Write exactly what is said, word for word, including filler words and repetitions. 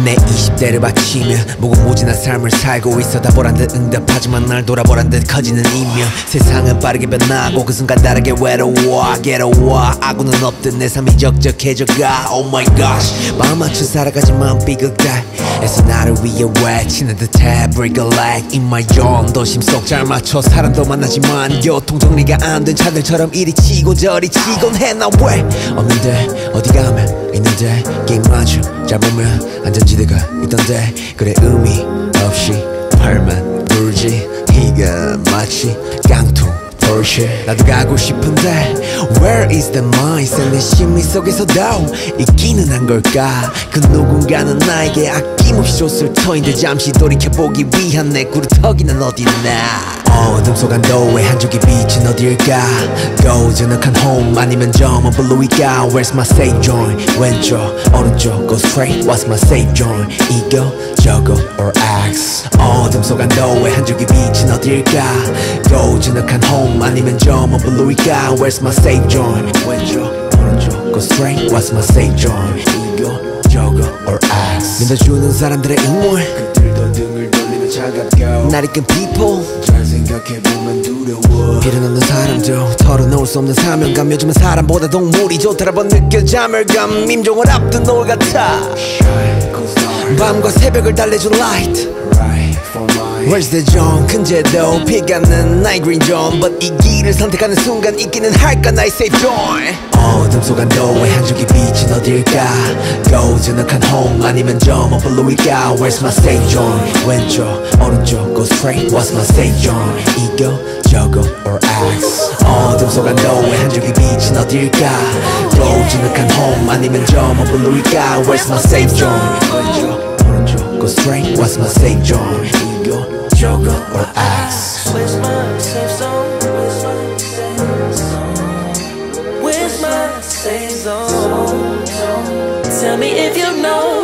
내 이십 대를 바치며 무궁무진한 삶을 살고 있어. 다 보란 듯 응답하지만 날 돌아보란 듯 커지는 이면 세상은 빠르게 변하고 그 순간 다르게 외로워 괴로워. 아구는 없듯 내 삶이 적적해져가. Oh my gosh 마음 맞춰 살아가지만 비극다 애써 나를 위해 외치는 듯해 Break a leg in my zone. 도심 속 잘 맞춰 사람도 만나지만 교통정리가 안 된 차들처럼 이리 치고 저리 치곤 해. 나 왜 없는데 어디 가면 있는데 게임 맞춰 잘 보면 안전지대가 있던데. 그래 의미 없이 팔만 불지 이가 마치 깡통 Porsche. 나도 가고 싶은데 Where is the mindset 내 심리 속에서도 있기는 한 걸까. 그 누군가는 나에게 아낌없이 줬을 터인데 잠시 돌이켜보기 위한 내 구루터기는 어딨나. 어둠 속 안도의 한 줄기 빛은 어딜까. 고즈넉한 home 아니면 저 먼 블루이가. Where's my safe joint. 왼쪽 오른쪽 go straight. What's my safe joint. 이거 저거 or X. 어둠 속 안도의 한 줄기 빛은 어딜까. 고즈넉한 home 아니면 저 먼 블루이가. Where's my safe joint. 왼쪽 오른쪽 go straight. What's my safe joint. 이거 저거 or X. 믿어주는 사람들의 응원 그들도 등을 돌리며 차갑고 날 이끈 people 잘 생각해보면 두려워. 필요 없는 사람도 털어놓을 수 없는 사명감. 요즘은 사람보다 동물이 좋더라고 느껴. 자멸감 임종을 앞둔 노을 같아. 밤과 새벽을 달래준 light. Where's the zone. 근제도 피가는 night green zone. But 이 길을 선택하는 순간 있기는 할까 나의 safe zone. 어둠 속 안도의 한 줄기 빛은 어딜까. 고즈넉한 home 아니면 저 먼 블루이가. Where's my safe zone. 왼쪽 오른쪽 go straight. What's my safe zone. 이거 저거 or X. 어둠 속 안도의 한 줄기 빛은 어딜까. 고즈넉한 home 아니면 저 먼 블루이가. Where's my safe zone. 왼쪽 오른쪽 go straight. What's my safe zone. 이거 저거 or X. Where's my safe zone? Where's my safe zone? Where's my safe zone? Tell me if you know